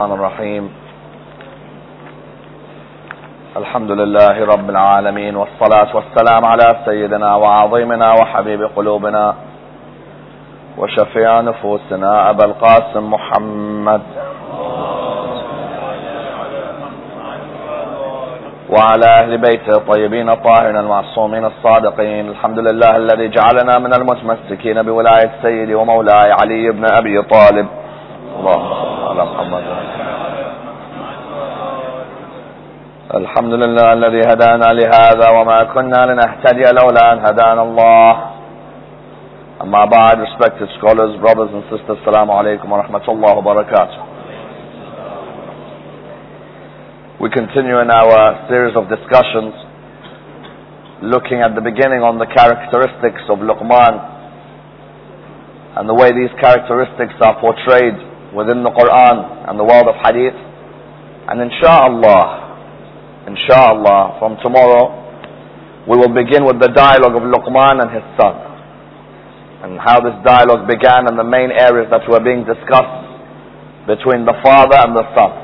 الرحمن الرحيم الحمد لله رب العالمين والصلاة والسلام على سيدنا وعظيمنا وحبيب قلوبنا وشفيع نفوسنا أبا القاسم محمد وعلى أهل بيته الطيبين الطاهرين المعصومين الصادقين. الحمد لله الذي جعلنا من المتمسكين بولاية سيدي ومولاي علي بن أبي طالب. اللهم صل على محمد. الحمد لله الذي هدانا لهذا وما كنا لنهتدي لولا أن هدانا الله. أما بعد, respected scholars, brothers and sisters, Assalamu alaikum wa rahmatullahi wa barakatuh. We continue in our series of discussions looking at the beginning on the characteristics of Luqman and the way these characteristics are portrayed within the Quran and the world of Hadith. And inshallah, from tomorrow we will begin with the dialogue of Luqman and his son, and how this dialogue began and the main areas that were being discussed between the father and the son.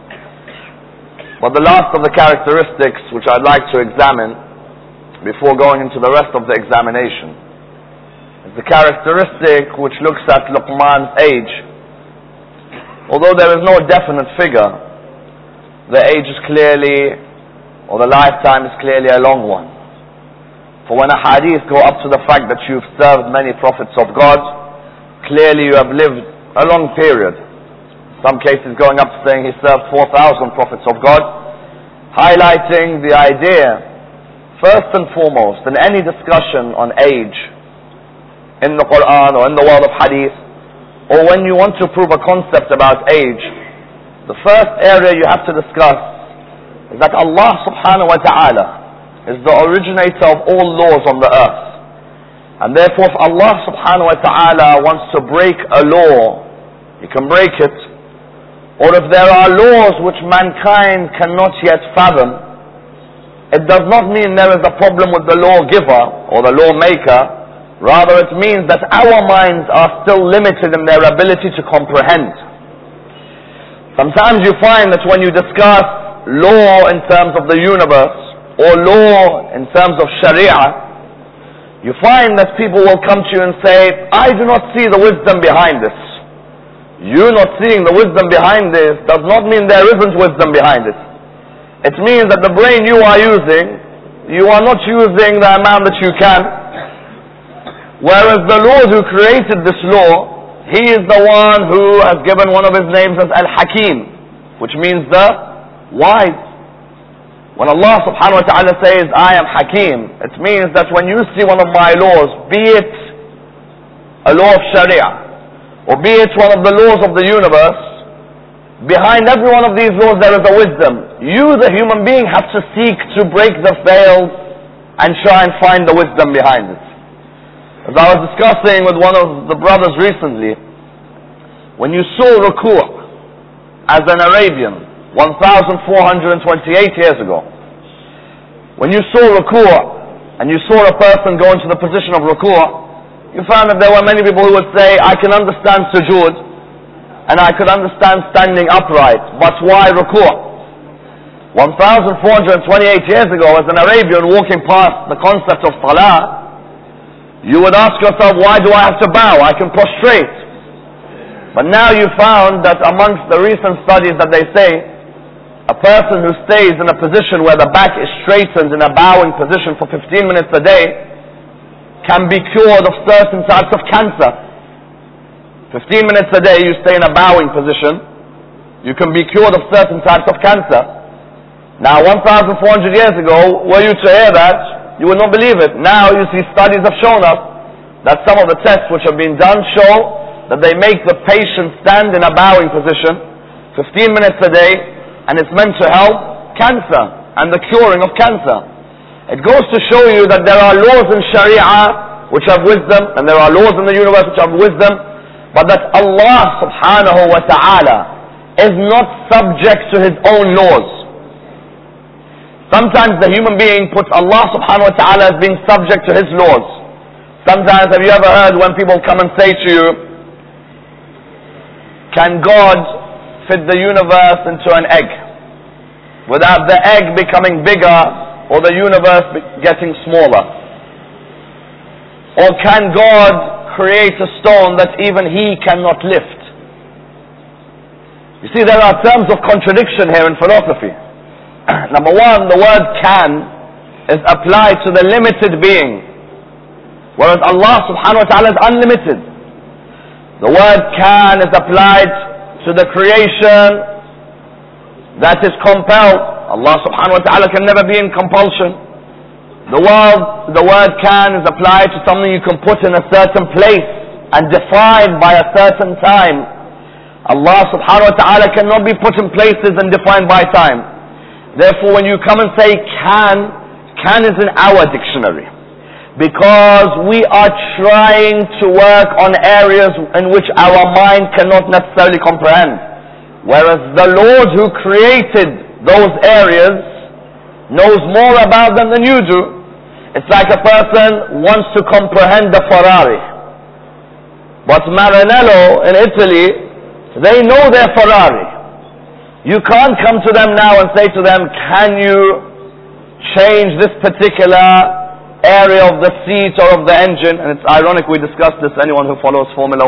But the last of the characteristics which I'd like to examine before going into the rest of the examination is the characteristic which looks at Luqman's age. Although there is no definite figure, the age is clearly, or the lifetime is clearly a long one. For when a hadith go up to the fact that you've served many prophets of God, clearly you have lived a long period. Some cases going up to saying he served 4,000 prophets of God, highlighting the idea, first and foremost, in any discussion on age in the Quran or in the world of Hadith, or when you want to prove a concept about age, the first area you have to discuss is that Allah subhanahu wa ta'ala is the originator of all laws on the earth. And therefore, if Allah subhanahu wa ta'ala wants to break a law, He can break it. Or if there are laws which mankind cannot yet fathom, it does not mean there is a problem with the lawgiver or the lawmaker. Rather, it means that our minds are still limited in their ability to comprehend. Sometimes you find that when you discuss law in terms of the universe, or law in terms of Sharia, you find that people will come to you and say, I do not see the wisdom behind this. You not seeing the wisdom behind this does not mean there isn't wisdom behind it. It means that the brain you are using, you are not using the amount that you can. Whereas the Lord who created this law, He is the one who has given one of His names as Al-Hakim, which means the wise. When Allah subhanahu wa ta'ala says, I am Hakim, it means that when you see one of my laws, be it a law of Sharia, or be it one of the laws of the universe, behind every one of these laws there is a wisdom. You, the human being, have to seek to break the veil and try and find the wisdom behind it. As I was discussing with one of the brothers recently, when you saw ruku' as an Arabian 1428 years ago, when you saw ruku' and you saw a person go into the position of ruku', you found that there were many people who would say, I can understand sujood and I could understand standing upright, but why ruku'? 1428 years ago, as an Arabian walking past the concept of salah, you would ask yourself, why do I have to bow? I can prostrate. But now you found that amongst the recent studies that they say, a person who stays in a position where the back is straightened in a bowing position for 15 minutes a day can be cured of certain types of cancer. 15 minutes a day you stay in a bowing position, you can be cured of certain types of cancer. Now 1,400 years ago, were you to hear that, you would not believe it. Now you see studies have shown us that some of the tests which have been done show that they make the patient stand in a bowing position 15 minutes a day, and it's meant to help cancer and the curing of cancer. It goes to show you that there are laws in Sharia which have wisdom, and there are laws in the universe which have wisdom, but that Allah subhanahu wa ta'ala is not subject to His own laws. Sometimes the human being puts Allah subhanahu wa ta'ala as being subject to His laws. Sometimes, have you ever heard when people come and say to you, can God fit the universe into an egg without the egg becoming bigger or the universe getting smaller? Or can God create a stone that even He cannot lift? You see, there are terms of contradiction here in philosophy. Number one, the word can is applied to the limited being, whereas Allah subhanahu wa ta'ala is unlimited. The word can is applied to the creation that is compelled. Allah subhanahu wa ta'ala can never be in compulsion. The word can is applied to something you can put in a certain place and defined by a certain time. Allah subhanahu wa ta'ala cannot be put in places and defined by time. Therefore, when you come and say can is in our dictionary. Because we are trying to work on areas in which our mind cannot necessarily comprehend. Whereas the Lord who created those areas knows more about them than you do. It's like a person wants to comprehend the Ferrari. But Maranello in Italy, they know their Ferrari. You can't come to them now and say to them, can you change this particular area of the seat or of the engine? And it's ironic we discussed this, anyone who follows Formula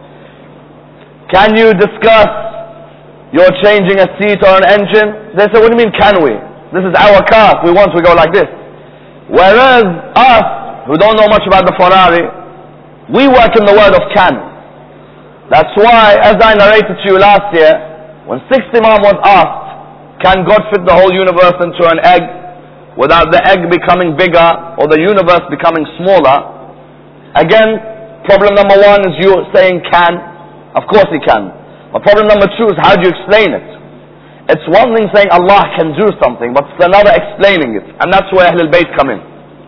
1. Can you discuss you're changing a seat or an engine? They say, what do you mean can we? This is our car. If we want, we go like this. Whereas us, who don't know much about the Ferrari, we work in the word of can. That's why, as I narrated to you last year, when 6th Imam was asked, can God fit the whole universe into an egg without the egg becoming bigger or the universe becoming smaller? Again, problem number one is you saying can. Of course He can. But problem number two is how do you explain it? It's one thing saying Allah can do something, but it's another explaining it. And that's where Ahlul Bayt come in.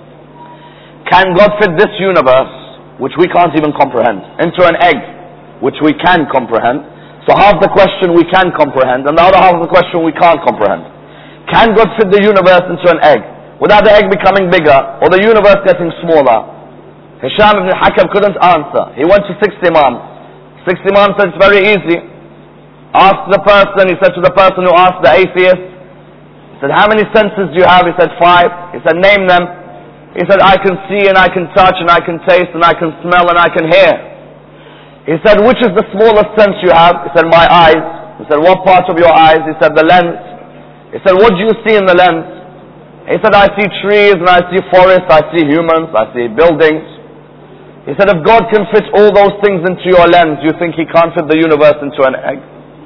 Can God fit this universe, which we can't even comprehend, into an egg, which we can comprehend? So half the question we can comprehend, and the other half of the question we can't comprehend. Can God fit the universe into an egg without the egg becoming bigger or the universe getting smaller? Hisham ibn Hakam couldn't answer. He went to 6th Imam. 6th Imam said it's very easy. Ask the person, he said to the person who asked the atheist, he said, how many senses do you have? He said 5. He said, name them. He said, I can see and I can touch and I can taste and I can smell and I can hear. He said, which is the smallest sense you have? He said, my eyes. He said, what part of your eyes? He said, the lens. He said, what do you see in the lens? He said, I see trees and I see forests, I see humans, I see buildings. He said, if God can fit all those things into your lens, do you think He can't fit the universe into an egg?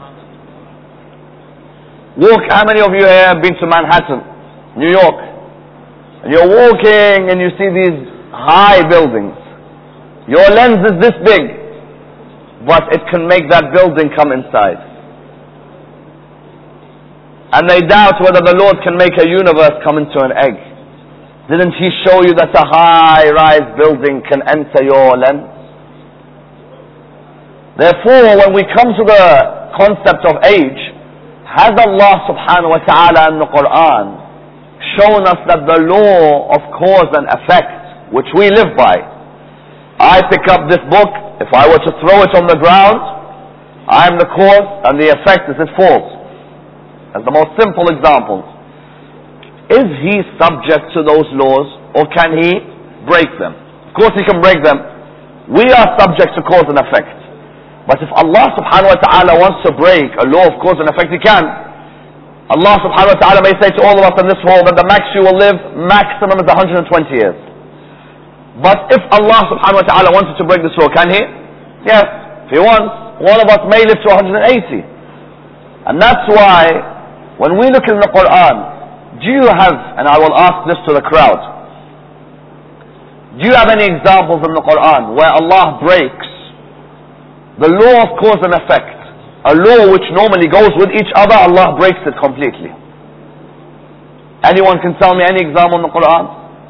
How many of you here have been to Manhattan, New York? And you're walking and you see these high buildings. Your lens is this big, but it can make that building come inside. And they doubt whether the Lord can make a universe come into an egg. Didn't He show you that a high-rise building can enter your lens? Therefore, when we come to the concept of age, has Allah subhanahu wa ta'ala in the Quran shown us that the law of cause and effect, which we live by, I pick up this book, if I were to throw it on the ground, I am the cause and the effect is it falls. As the most simple example. Is He subject to those laws or can He break them? Of course He can break them. We are subject to cause and effect. But if Allah subhanahu wa ta'ala wants to break a law of cause and effect, He can. Allah subhanahu wa ta'ala may say to all of us in this world that the max you will live, maximum is 120 years. But if Allah subhanahu wa ta'ala wanted to break this law, can He? Yes. If He wants, one of us may live to 180. And that's why, when we look in the Quran, do you have, and I will ask this to the crowd, do you have any examples in the Quran where Allah breaks the law of cause and effect? A law which normally goes with each other, Allah breaks it completely. Anyone can tell me any example in the Quran?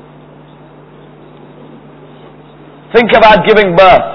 Think about giving birth.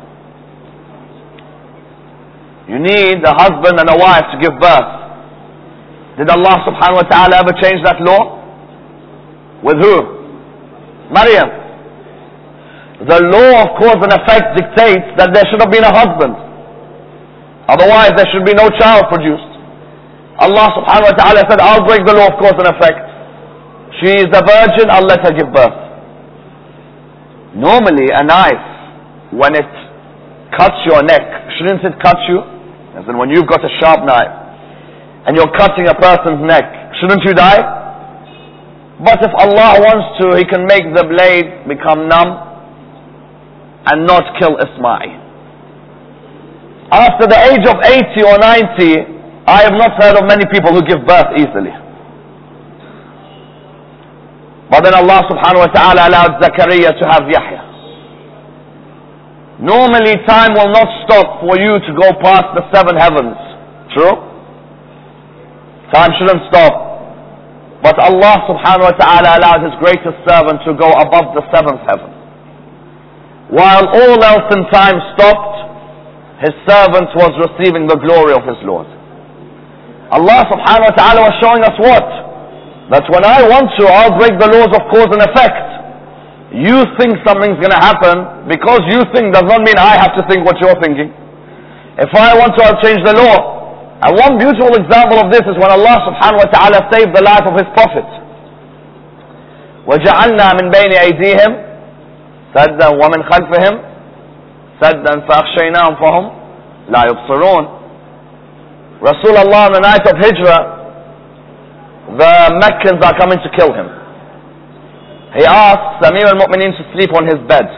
You need a husband and a wife to give birth. Did Allah subhanahu wa ta'ala ever change that law? With who? Maryam. The law of cause and effect dictates that there should have been a husband. Otherwise there should be no child produced. Allah subhanahu wa ta'ala said, I'll break the law of cause and effect. She is a virgin, I'll let her give birth. Normally a knife, when it cuts your neck, shouldn't it cut you? As in when you've got a sharp knife and you're cutting a person's neck, shouldn't you die? But if Allah wants to, He can make the blade become numb and not kill Ismail. After the age of 80 or 90, I have not heard of many people who give birth easily. But then Allah subhanahu wa ta'ala allowed Zakaria to have Yahya. Normally time will not stop for you to go past the 7 heavens. True? Time shouldn't stop. But Allah subhanahu wa ta'ala allowed His greatest servant to go above the 7th heaven. While all else in time stopped, His servant was receiving the glory of his Lord. Allah subhanahu wa ta'ala was showing us what? That when I want to, I'll break the laws of cause and effect. You think something's going to happen, because you think does not mean I have to think what you're thinking. If I want to, I'll change the law. And one beautiful example of this is when Allah subhanahu wa ta'ala saved the life of His Prophet. وَجَعَلْنَا مِنْ بَيْنِ أَيْدِيهِمْ سَدًّا وَمِنْ خَلْفِهِمْ سَدًّا فَأَخْشَيْنَاهُمْ فَهُمْ لَا يُبْصِرُونَ. Rasulullah on the night of Hijrah, the Meccans are coming to kill him. He asks Amir al-Mu'mineen to sleep on his bed.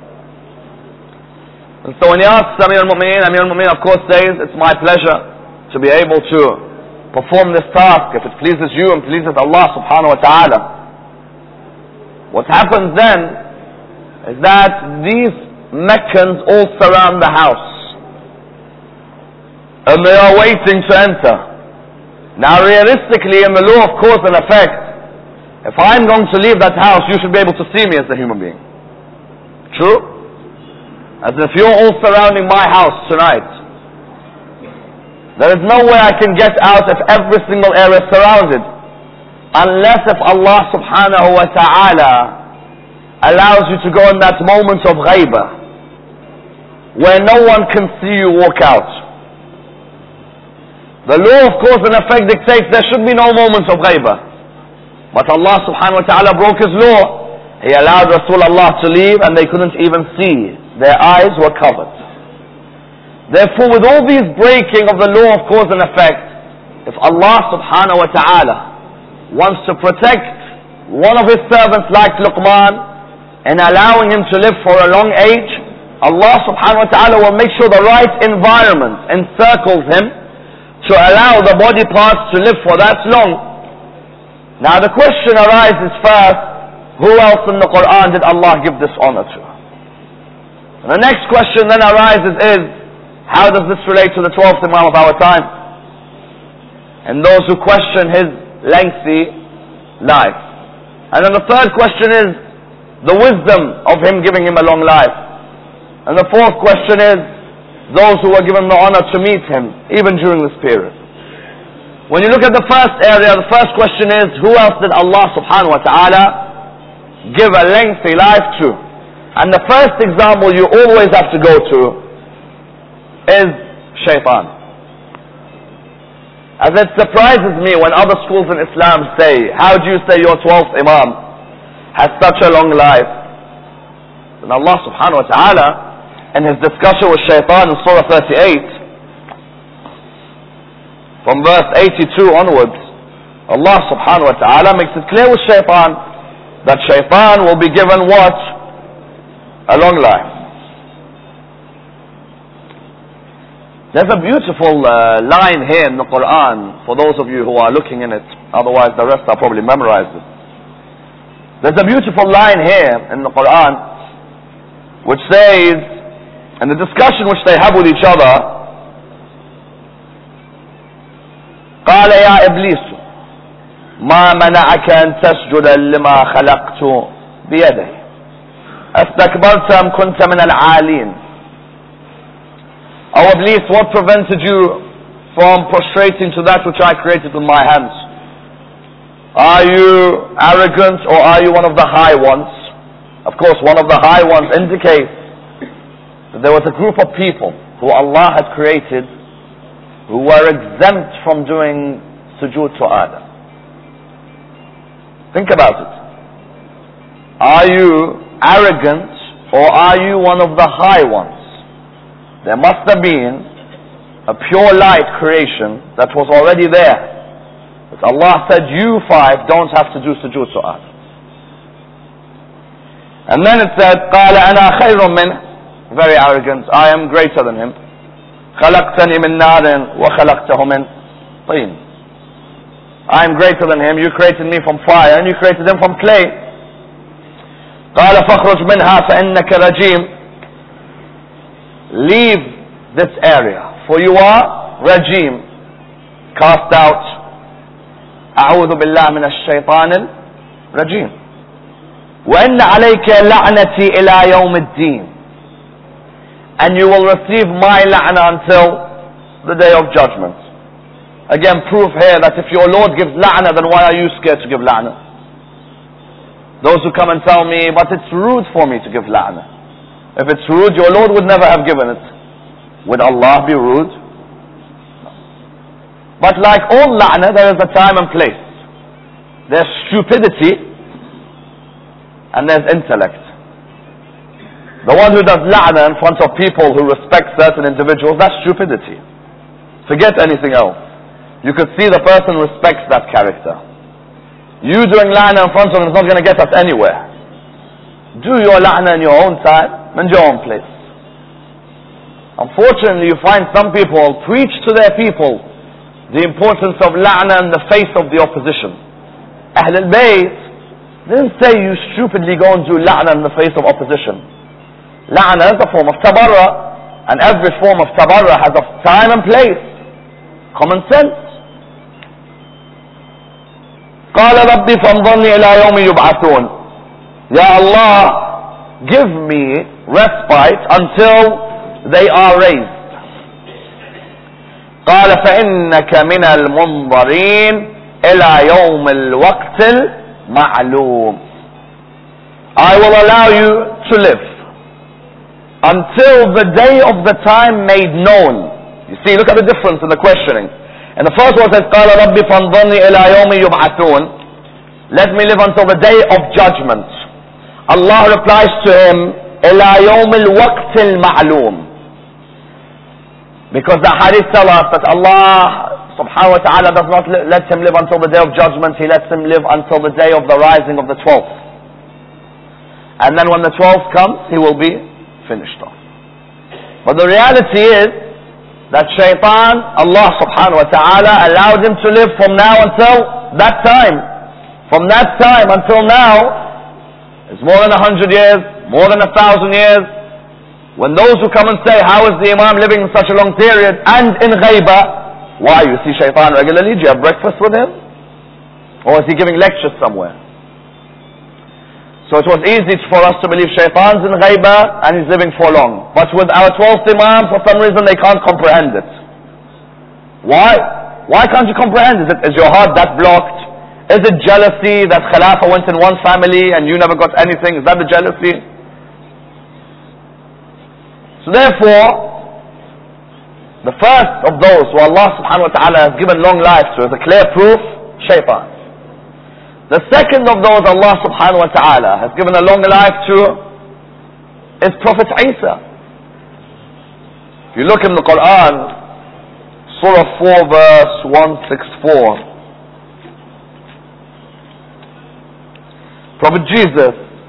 And so when he asks Amir al-Mu'mineen of course says, it's my pleasure to be able to perform this task if it pleases you and pleases Allah subhanahu wa ta'ala. What happens then is that these Meccans all surround the house. And they are waiting to enter. Now realistically, in the law of cause and effect, if I'm going to leave that house, you should be able to see me as a human being. True? As if you're all surrounding my house tonight. There is no way I can get out if every single area is surrounded. Unless if Allah subhanahu wa ta'ala allows you to go in that moment of ghaibah, where no one can see you walk out. The law of cause and effect dictates there should be no moments of ghaibah. But Allah subhanahu wa ta'ala broke His law. He allowed Rasulullah to leave and they couldn't even see. Their eyes were covered. Therefore, with all these breaking of the law of cause and effect, if Allah subhanahu wa ta'ala wants to protect one of His servants like Luqman and allowing him to live for a long age, Allah subhanahu wa ta'ala will make sure the right environment encircles him to allow the body parts to live for that long. Now the question arises first, who else in the Quran did Allah give this honor to? And the next question then arises is, how does this relate to the 12th Imam of our time? And those who question his lengthy life. And then the third question is, the wisdom of him giving him a long life. And the fourth question is, those who were given the honor to meet him, even during this period. When you look at the first area, the first question is, who else did Allah subhanahu wa ta'ala give a lengthy life to? And the first example you always have to go to is Shaitan. As it surprises me when other schools in Islam say, how do you say your 12th Imam has such a long life? And Allah subhanahu wa ta'ala, in his discussion with Shaitan in Surah 38, from verse 82 onwards, Allah subhanahu wa ta'ala makes it clear with Shaitan that Shaitan will be given what? A long life. There's a beautiful line here in the Quran for those of you who are looking in it, otherwise the rest are probably memorized it. There's a beautiful line here in the Quran which says, and the discussion which they have with each other, قال يا إبليس ما منعك أن تسجد لما خلقت بيدي أستكبرت أم كنت من العالين. O Iblis, what prevented you from prostrating to that which I created with my hands? Are you arrogant or are you one of the high ones? Of course, one of the high ones indicates that there was a group of people who Allah had created who were exempt from doing sujood to Adam. Think about it. Are you arrogant or are you one of the high ones? There must have been a pure light creation that was already there. But Allah said, you five don't have to do sujood to Adam. And then it said, قَالَ أَنَا خَيْرٌ مِّنْهُ, very arrogant, I am greater than him. خَلَقْتَنِي مِنْ نَارٍ وَخَلَقْتَهُ مِنْ طِينٍ, I am greater than him, you created me from fire and you created him from clay. قَالَ فَخْرُجْ مِنْهَا فَإِنَّكَ رَجِيمٌ, leave this area, for you are rajim, cast out. أعوذ بالله من الشيطان الرجيم. وَإِنَّ عَلَيْكَ لَعْنَتِي إِلَى يَوْمِ الدِّينِ, and you will receive my la'na until the day of judgment. Again, proof here that if your Lord gives la'na, then why are you scared to give la'na? Those who come and tell me, but it's rude for me to give la'na. If it's rude, your Lord would never have given it. Would Allah be rude? But like all la'na, there is a time and place. There's stupidity and there's intellect. The one who does la'na in front of people who respect certain individuals, that's stupidity. Forget anything else. You could see the person respects that character. You doing la'na in front of him is not going to get us anywhere. Do your la'na in your own time, in your own place. Unfortunately, you find some people preach to their people the importance of la'na in the face of the opposition. Ahl al-Bayt didn't say you stupidly go and do la'na in the face of opposition. La'na is a form of tabarra, and every form of tabarra has a time and place. Common sense. قال ربي فانظرني إلى يوم يبعثون. Ya Allah, give me respite until they are raised. قال فإنك من المنظرين إلى يوم الوقت المعلوم. I will allow you to live until the day of the time made known. You see, look at the difference in the questioning. And the first one says, قال ربي فانظرني إلى يوم يبعثون. Let me live until the day of judgment. Allah replies to him, إلى يوم الوقت المعلوم. Because the hadith tell us that Allah subhanahu wa ta'ala does not let him live until the day of judgment. He lets him live until the day of the rising of the 12th. And then when the 12th comes, he will be finished off. But the reality is that shaitan, Allah subhanahu wa ta'ala allowed him to live from now until that time. From that time until now, it's more than 100 years, more than 1,000 years. When those who come and say, how is the Imam living in such a long period, and in ghaibah, why, you see shaitan regularly? Do you have breakfast with him? Or is he giving lectures somewhere? So it was easy for us to believe shaitan's in ghaibah and he's living for long. But with our 12th Imam, for some reason they can't comprehend it. Why? Why can't you comprehend it? Is your heart that blocked? Is it jealousy that Khilafah went in one family and you never got anything? Is that the jealousy? So therefore, the first of those who Allah subhanahu wa ta'ala has given long life to is a clear proof, shaitan. The second of those Allah subhanahu wa ta'ala has given a long life to is Prophet Isa. If you look in the Quran, Surah 4 verse 164, Prophet Jesus,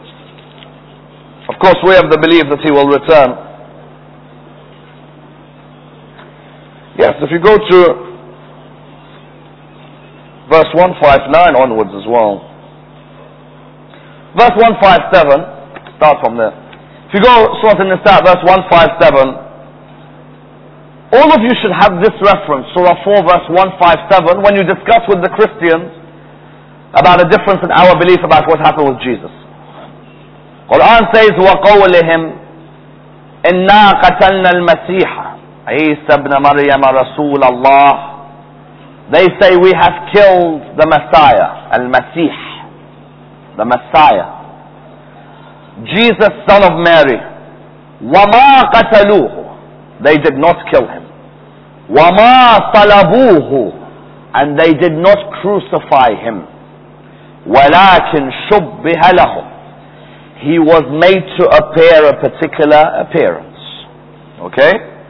of course we have the belief that he will return. Yes, if you go to verse 159 onwards as well. Verse 157, start from there. If you go Surah An-Nisa, verse 157, all of you should have this reference, Surah 4 verse 157, when you discuss with the Christians about a difference in our belief about what happened with Jesus. Quran says, وَقَوْلِهِمْ إِنَّا قَتَلْنَا الْمَسِيحَ عِيسَى ابْنَ مَرْيَمَ رَسُولَ اللَّهِ. They say we have killed the Messiah, Al-Masih, the Messiah, Jesus son of Mary. وَمَا قَتَلُوهُ. They did not kill him. وَمَا صَلَبُوهُ, and they did not crucify him. وَلَكِنْ شُبِّهَ لَهُمْ, he was made to appear a particular appearance. Okay?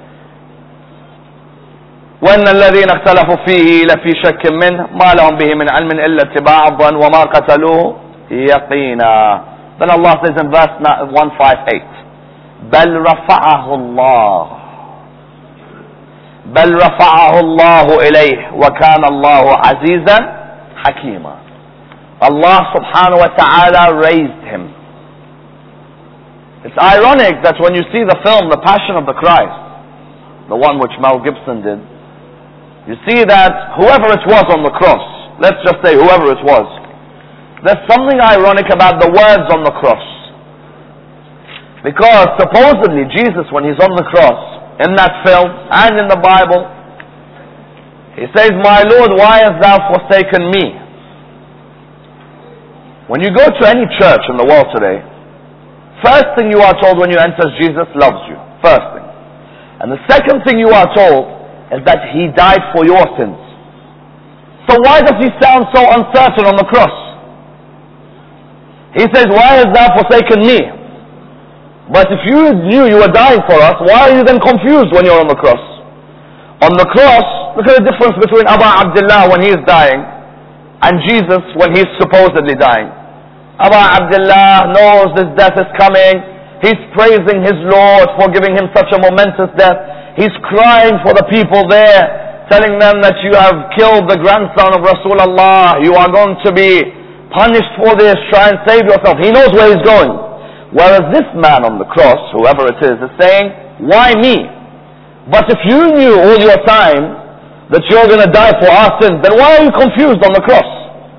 وَإِنَّ الَّذِينَ اخْتَلَفُوا فِيهِ لَفِي شَكٍّ مِّنْهِ مَا لَهُمْ بِهِ مِنْ عِلْمٍ إِلَّا اتِّبَاعَ الظَّنِّ وَمَا قَتَلُوهُ يَقِينًا. Then Allah says in verse 158, بَلْ رَفَعَهُ اللَّهُ بَلْ رَفَعَهُ اللَّهُ إِلَيْهِ وَكَانَ اللَّهُ عَزِيزًا حَكِيمًا. Allah subhanahu wa ta'ala raised him. It's ironic that when you see the film The Passion of the Christ, the one which Mel Gibson did, you see that whoever it was on the cross, let's just say whoever it was, there's something ironic about the words on the cross. Because supposedly Jesus, when he's on the cross, in that film and in the Bible, he says, "My Lord, why hast thou forsaken me?" When you go to any church in the world today, first thing you are told when you enter, Jesus loves you. First thing. And the second thing you are told is that he died for your sins. So why does he sound so uncertain on the cross? He says, "Why hast thou forsaken me?" But if you knew you were dying for us, why are you then confused when you're on the cross? On the cross, look at the difference between Abu Abdullah when he is dying and Jesus when he's supposedly dying. Abu Abdullah knows this death is coming. He's praising his Lord for giving him such a momentous death. He's crying for the people there, telling them that you have killed the grandson of Rasulullah. You are going to be punished for this. Try and save yourself. He knows where he's going. Whereas this man on the cross, whoever it is saying, "Why me?" But if you knew all your time that you're going to die for our sins, then why are you confused on the cross?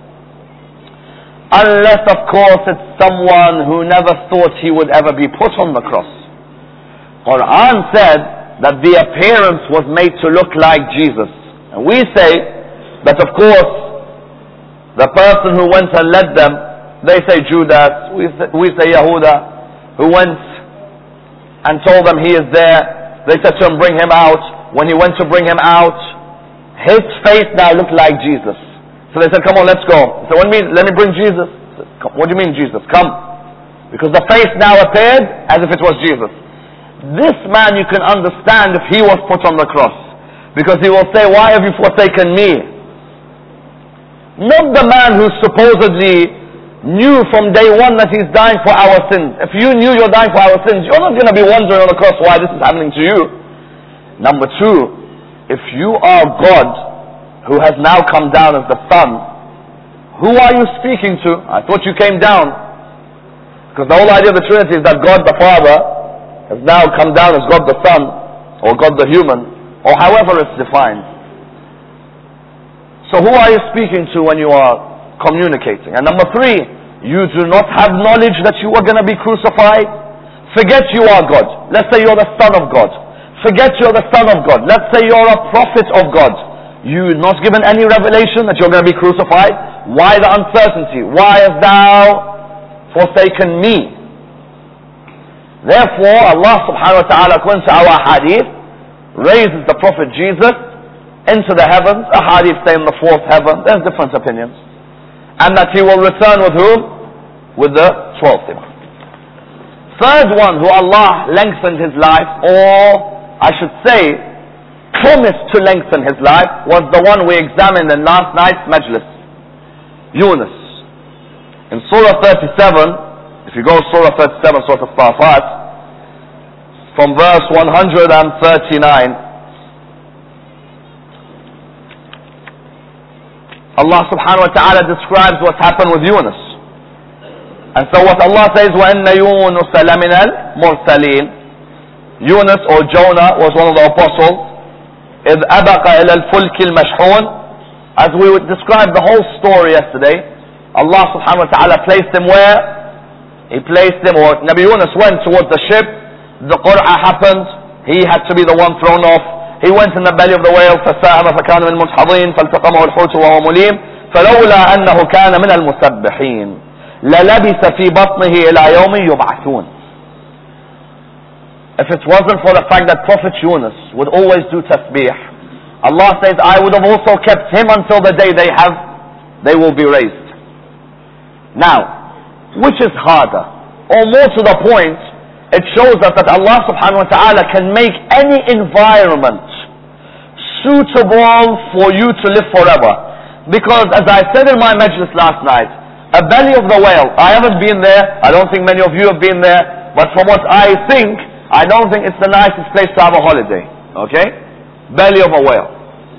Unless, of course, it's someone who never thought he would ever be put on the cross. Quran said that the appearance was made to look like Jesus. And we say that, of course, the person who went and led them, they say Judas, we say Yehuda, who went and told them he is there. They said to him, "Bring him out." When he went to bring him out, his face now looked like Jesus. So they said, "Come on, let's go." He said, "Let me bring Jesus." Said, "What do you mean Jesus? Come." Because the face now appeared as if it was Jesus. This man you can understand if he was put on the cross. Because he will say, "Why have you forsaken me?" Not the man who supposedly knew from day one that he's dying for our sins. If you knew you're dying for our sins, you're not going to be wondering on the cross why this is happening to you. Number two, if you are God who has now come down as the Son, who are you speaking to? I thought you came down. Because the whole idea of the Trinity is that God the Father has now come down as God the Son, or God the human, or however it's defined. So who are you speaking to when you are communicating? And number three, you do not have knowledge that you are going to be crucified. Forget you are God. Let's say you're the Son of God. Forget you're the Son of God. Let's say you're a prophet of God. You're not given any revelation that you're going to be crucified. Why the uncertainty? Why hast thou forsaken me? Therefore, Allah subhanahu wa ta'ala, according to our hadith, raises the Prophet Jesus into the heavens. A hadith say in the fourth heaven. There's different opinions. And that he will return with whom? With the 12th Imam. Third one who Allah lengthened his life, or I should say promised to lengthen his life, was the one we examined in last night's majlis, Yunus. In Surah 37, if you go Surah 37, Surah Al-Safat, from verse 139, Allah subhanahu wa ta'ala describes what happened with Yunus. And so what Allah says, وَإِنَّ يُونُسَ لَمِنَ الْمُرْسَلِينَ, Yunus or Jonah was one of the apostles. إِذْ أَبَقَ إِلَى الْفُلْكِ الْمَشْحُونَ, as we would describe the whole story yesterday, Allah subhanahu wa ta'ala placed him where? He placed him, or Nabi Yunus went towards the ship, the Qur'an happened, he had to be the one thrown off. He went in the belly of the whale, فَسَاهَمَ فَكَانَ مِنَ الْمُدْحَضِينَ فَالْتَقَمَهُ الْحُوتُ وَهُوَ مُلِيمٌ فَلَوْلَا أَنَّهُ كَانَ مِنَ الْمُسَبِّحِينَ لَلَبِثَ فِي بَطْنِهِ إِلَى يَوْمٍ يُبْعَثُونَ. If it wasn't for the fact that Prophet Yunus would always do tasbih, Allah says, I would have also kept him until the day they will be raised. Now, which is harder? Or more to the point, it shows us that Allah subhanahu wa ta'ala can make any environment suitable for you to live forever. Because as I said in my majlis last night, a belly of the whale, I haven't been there, I don't think many of you have been there, but from what I think, I don't think it's the nicest place to have a holiday. Okay? Belly of a whale.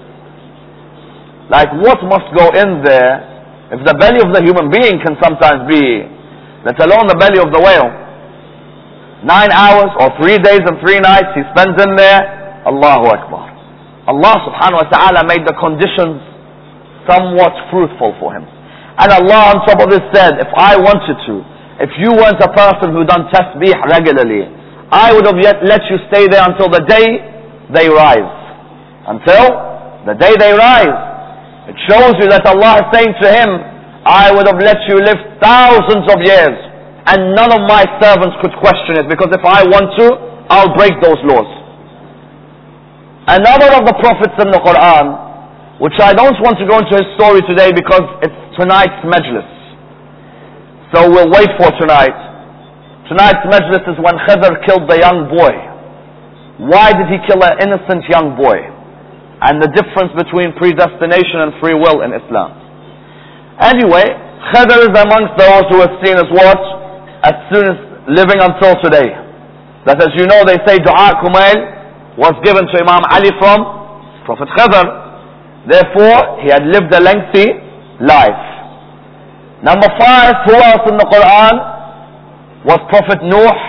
Like what must go in there, if the belly of the human being can sometimes be, let alone the belly of the whale. 9 hours or 3 days and 3 nights he spends in there. Allahu Akbar. Allah subhanahu wa ta'ala made the conditions somewhat fruitful for him. And Allah on top of this said, if I wanted to, if you weren't a person who done tasbih regularly, I would have let you stay there until the day they rise. Until the day they rise. It shows you that Allah is saying to him, I would have let you live thousands of years and none of my servants could question it, because if I want to, I'll break those laws. Another of the prophets in the Quran, which I don't want to go into his story today because it's tonight's majlis. So we'll wait for tonight. Tonight's majlis is when Khidr killed the young boy. Why did he kill an innocent young boy? And the difference between predestination and free will in Islam. Anyway, Khidr is amongst those who are seen as what? As soon as living until today. That, as you know, they say Dua Kumail was given to Imam Ali from Prophet Khidr. Therefore, he had lived a lengthy life. Number 5, who else in the Quran? Was Prophet Nuh.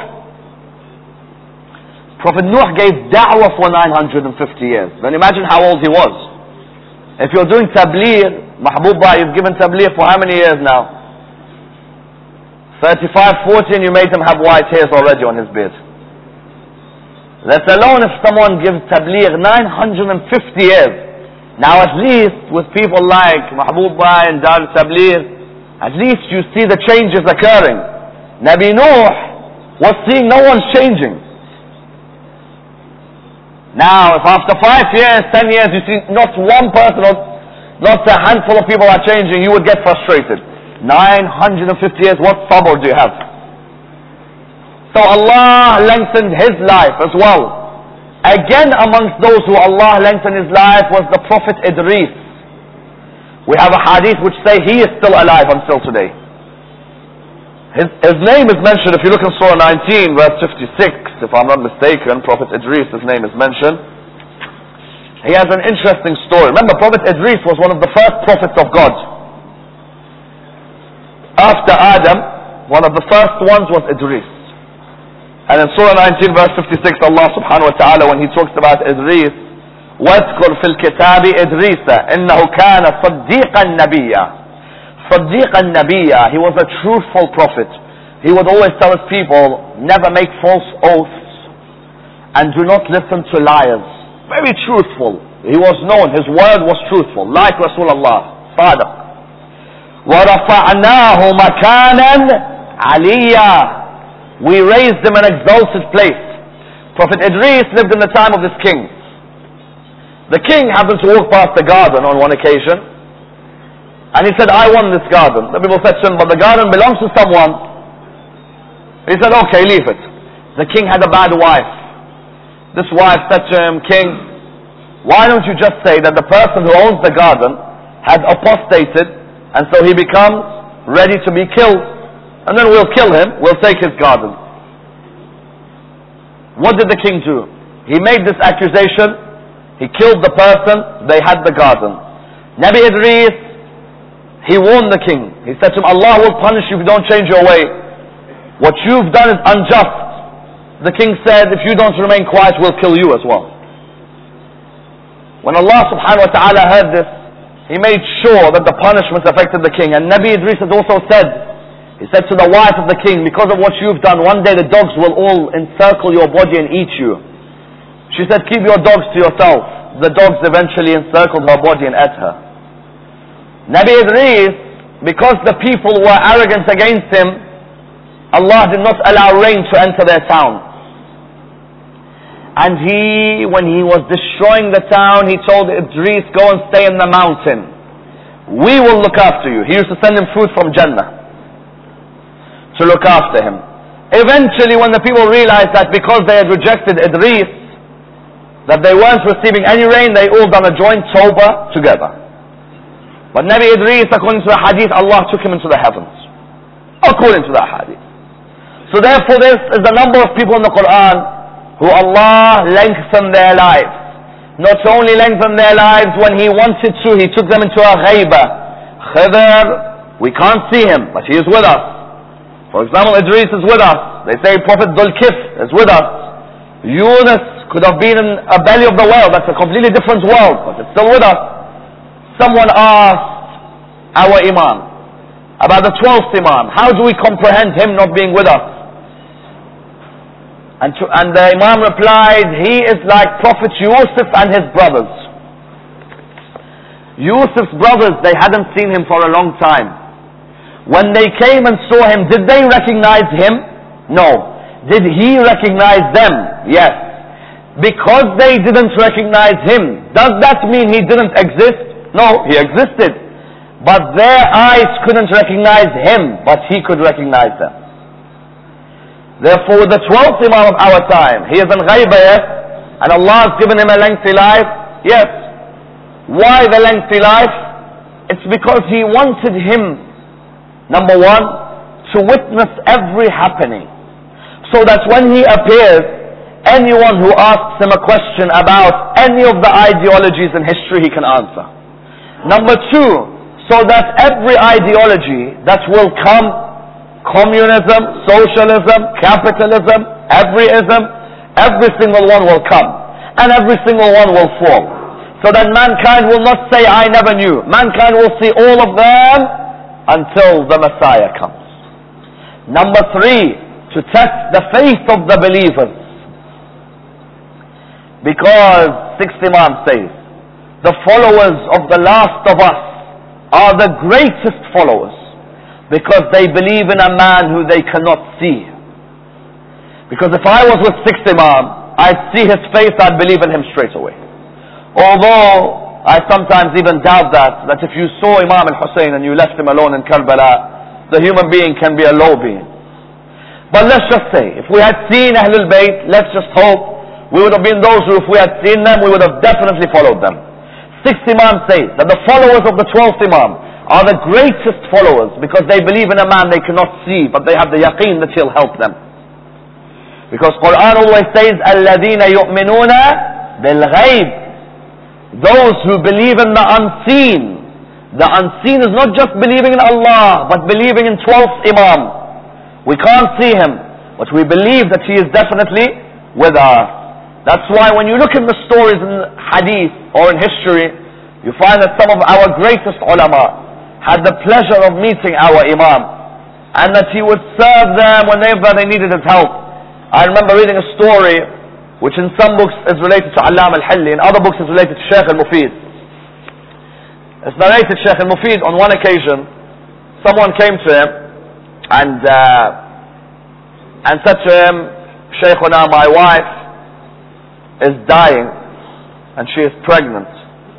Prophet Nuh gave da'wah for 950 years. Then imagine how old he was. If you're doing tabligh, Mahbubah, you've given tabligh for how many years now? 35, 40, and you made him have white hairs already on his beard. Let alone if someone gives tabligh 950 years. Now at least with people like Mahbubah and Dar Tabligh, at least you see the changes occurring. Nabi Nuh was seeing no one's changing. Now if after 5 years, 10 years you see not one person or not a handful of people are changing, you would get frustrated. 950 years, what sabr do you have? So Allah lengthened his life as well. Again amongst those who Allah lengthened his life was the Prophet Idris. We have a hadith which say he is still alive until today. His name is mentioned, if you look in Surah 19 verse 56, if I'm not mistaken, Prophet Idris, his name is mentioned. He has an interesting story. Remember, Prophet Idris was one of the first prophets of God. After Adam, one of the first ones was Idris. And in Surah 19 verse 56, Allah subhanahu wa ta'ala, when he talks about Idris, وَاذْكُرْ فِي الْكِتَابِ إِدْرِيسَ إِنَّهُ كَانَ صَدِّيقًا نَبِيًّا. صَدِّيقًا نَبِيًّا. He was a truthful prophet. He would always tell his people, never make false oaths and do not listen to liars. Very truthful. He was known, his word was truthful, like Rasulullah. Sadiq. وَرَفَعْنَاهُ مَكَانًا عَلِيًّا. We raised him an exalted place. Prophet Idris lived in the time of this king. The king happened to walk past the garden on one occasion, and he said, I want this garden. The people said to him, but the garden belongs to someone. He said, okay, leave it. The king had a bad wife. This wife said to him, King, why don't you just say that the person who owns the garden had apostated, and so he becomes ready to be killed. And then we'll kill him, we'll take his garden. What did the king do? He made this accusation, he killed the person, they had the garden. Nabi Idris, he warned the king. He said to him, Allah will punish you if you don't change your way. What you've done is unjust. The king said, if you don't remain quiet, we'll kill you as well. When Allah subhanahu wa ta'ala heard this, He made sure that the punishment affected the king. And Nabi Idris has also said, he said to the wife of the king, because of what you've done, one day the dogs will all encircle your body and eat you. She said, keep your dogs to yourself. The dogs eventually encircled her body and ate her. Nabi Idris, because the people were arrogant against him, Allah did not allow rain to enter their town. And when he was destroying the town, he told Idris, go and stay in the mountain. We will look after you. He used to send him food from Jannah to look after him. Eventually, when the people realized that because they had rejected Idris, that they weren't receiving any rain, they all done a joint tawbah together. But Nabi Idris, according to the hadith, Allah took him into the heavens. According to the hadith. So therefore, this is the number of people in the Quran who Allah lengthened their lives. Not only lengthened their lives when He wanted to, He took them into a ghaibah. Khidr, we can't see him, but he is with us. For example, Idris is with us. They say Prophet Dhul Kif is with us. Yunus could have been in a belly of the whale. That's a completely different world, but it's still with us. Someone asked our Imam about the 12th Imam. How do we comprehend him not being with us? And the Imam replied, he is like Prophet Yusuf and his brothers. Yusuf's brothers, they hadn't seen him for a long time. When they came and saw him, did they recognize him? No. Did he recognize them? Yes. Because they didn't recognize him, does that mean he didn't exist? No, he existed. But their eyes couldn't recognize him, but he could recognize them. Therefore, the 12th Imam of our time, he is in ghaibah, yes, and Allah has given him a lengthy life, yes. Why the lengthy life? It's because He wanted him, number one, to witness every happening, so that when he appears, anyone who asks him a question about any of the ideologies in history, he can answer. Number two, so that every ideology that will come, communism, socialism, capitalism, every single one will come, and every single one will fall. So that mankind will not say, I never knew. Mankind will see all of them until the Messiah comes. Number three, to test the faith of the believers. Because, sixth Imam says, the followers of the last of us are the greatest followers, because they believe in a man who they cannot see. Because if I was with sixth Imam, I'd see his face, I'd believe in him straight away. Although I sometimes even doubt that if you saw Imam al-Hussein and you left him alone in Karbala, the human being can be a low being. But let's just say, if we had seen Ahlul Bayt, let's just hope we would have been those who, if we had seen them, we would have definitely followed them. Sixth Imam says that the followers of the 12th Imam are the greatest followers because they believe in a man they cannot see, but they have the yaqeen that he'll help them. Because Quran always says, الَّذِينَ يُؤْمِنُونَ بِالْغَيْبِ, those who believe in the unseen. The unseen is not just believing in Allah, but believing in 12th Imam. We can't see him, but we believe that he is definitely with us. That's why when you look at the stories in hadith or in history, you find that some of our greatest ulama had the pleasure of meeting our Imam, and that he would serve them whenever they needed his help. I remember reading a story which in some books is related to Allam al-Hilli, in other books is related to Shaykh al-Mufid. It's narrated Shaykh al-Mufid, on one occasion, someone came to him and said to him, Shaykhuna, my wife is dying and she is pregnant.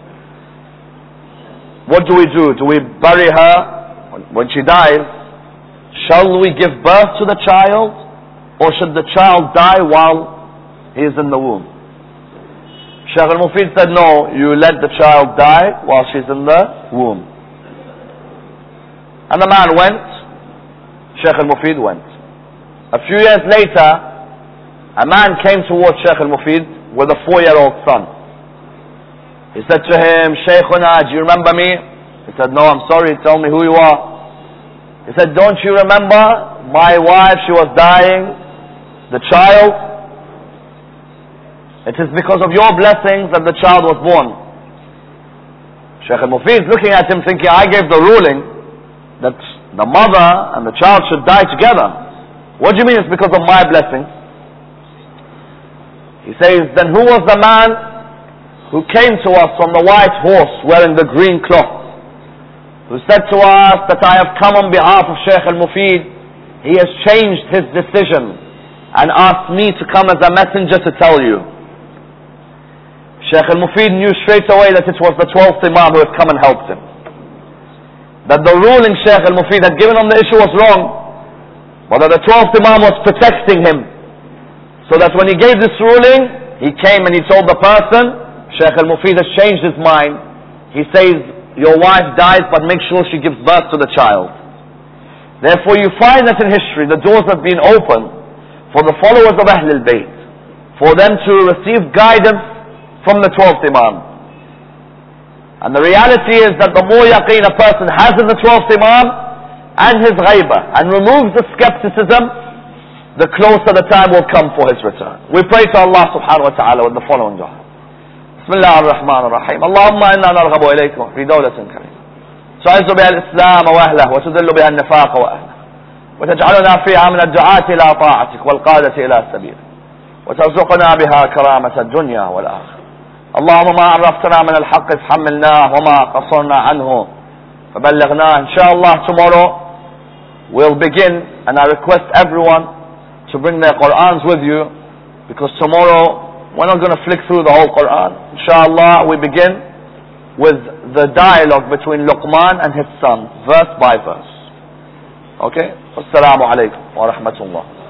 What do we do? Do we bury her when she dies? Shall we give birth to the child, or should the child die while he is in the womb? Shaykh al-Mufid said, no, you let the child die while she's in the womb. And the man went, Shaykh al-Mufid went. A few years later, a man came towards Shaykh al-Mufid with a 4-year-old son. He said to him, Shaykhuna, do you remember me? He said, no, I'm sorry, tell me who you are. He said, don't you remember my wife, she was dying, the child? It is because of your blessings that the child was born. Shaykh al-Mufid is looking at him thinking, I gave the ruling that the mother and the child should die together. What do you mean it's because of my blessings? He says, then who was the man who came to us on the white horse wearing the green cloth, who said to us that I have come on behalf of Shaykh al-Mufid, he has changed his decision and asked me to come as a messenger to tell you. Shaykh al-Mufid knew straight away that it was the 12th Imam who had come and helped him. That the ruling Shaykh al-Mufid had given on the issue was wrong, but that the 12th Imam was protecting him. So that when he gave this ruling, he came and he told the person, Shaykh al-Mufid has changed his mind. He says, your wife dies, but make sure she gives birth to the child. Therefore you find that in history, the doors have been opened for the followers of Ahlul Bayt, for them to receive guidance from the 12th Imam. And the reality is that the more yaqeen a person has in the 12th Imam and his ghaibah, and removes the skepticism, the closer the time will come for his return. We pray to Allah subhanahu wa ta'ala with the following dua. Bismillah ar-Rahman ar-Rahim. Allahumma inna narghabu ilaykum fi dawlatin kareem. تعز بها الإسلام وأهله وتذل بها النفاق وأهله وتجعلنا فيها من الدعاة إلى طاعتك والقادة إلى سبيلك وترزقنا بها كرامة الدنيا والآخرة. اللهم ما عرفتنا من الحق فحملناه وما قصرنا عنه فبلغناه. Inshallah, tomorrow we'll begin, and I request everyone to bring their Qur'ans with you, because tomorrow we're not going to flick through the whole Qur'an. Inshallah, we begin with the dialogue between Luqman and his son, verse by verse. Okay? Assalamu alaikum wa rahmatullah.